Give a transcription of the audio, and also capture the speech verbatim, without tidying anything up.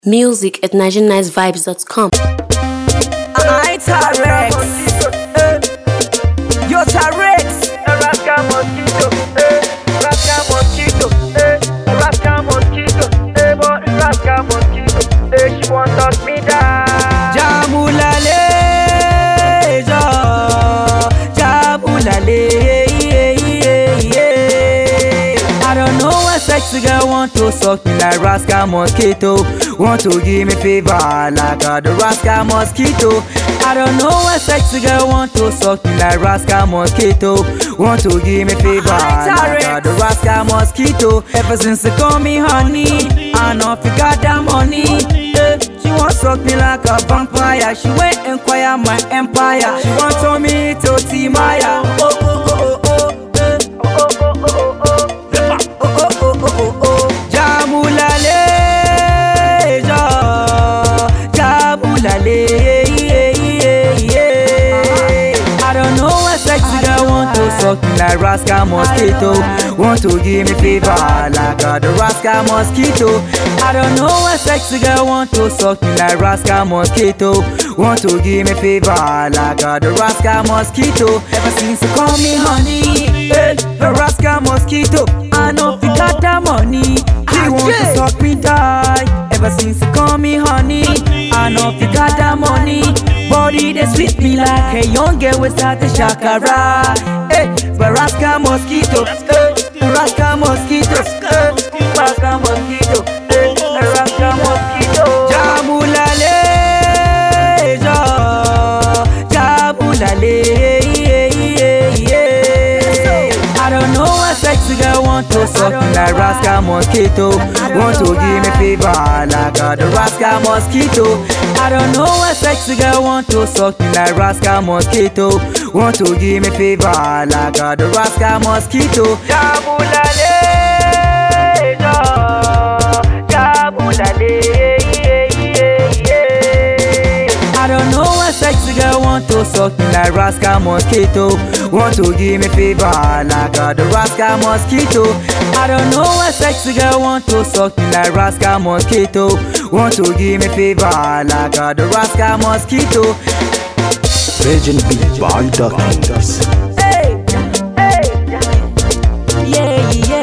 Music at nigerian nice vibes dot com. I Tarex. Yo Tarex. Rascal mosquito, eh. Rascal mosquito, eh. Rascal mosquito, eh. But rascal mosquito, eh. She won't touch me down. Jamulale, ja, Jamulale. I don't know what sexy girl want to suck me like rascal mosquito. Want to give me fever like uh, the rascal mosquito. I don't know what sexy girl want to suck me like rascal mosquito. Want to give me fever like uh, the rascal mosquito. Ever since they call me honey, I know if you got that money. Yeah. She want suck me like a vampire. She went inquire my empire. She want to me to Timaya. Oh oh oh oh oh. Yeah. Oh oh oh oh oh. Oh oh oh oh oh oh. Jamulale, ja, Jamulale. I don't know what sexy girl want to suck me like rascal mosquito. Want to give me fever like uh, the rascal mosquito. I don't know what sexy girl want to suck me like rascal mosquito. Want to give me fever like uh, the rascal mosquito. Ever since you call me honey, eh, the rascal mosquito. I know if you got that money, he want to suck me die. Ever since you call me honey, I know if you got that money. Body they sweet me like a young girl without the shakara. Hey, but rascal mosquito, hey, rascal mosquito, hey, rascal mosquito, hey, rascal mosquito. Jamulale, ja, Jamulale. I don't know what sexy girl want to suck me like rascal mosquito. Want to give me fever like uh, the rascal mosquito. I don't know what sexy girl want to suck me like rascal mosquito. Want to give me fever like uh, the rascal mosquito. Jamulale, ja, Jamulale. I don't know what sexy girl want to suck me like rascal mosquito. Want to give me fever like uh, the rascal mosquito. I don't know what sexy girl want to suck me like rascal mosquito. Want to give me fever like uh, the rascal mosquito. Virgin Beat Bar Duckings. Hey, hey, yeah, yeah.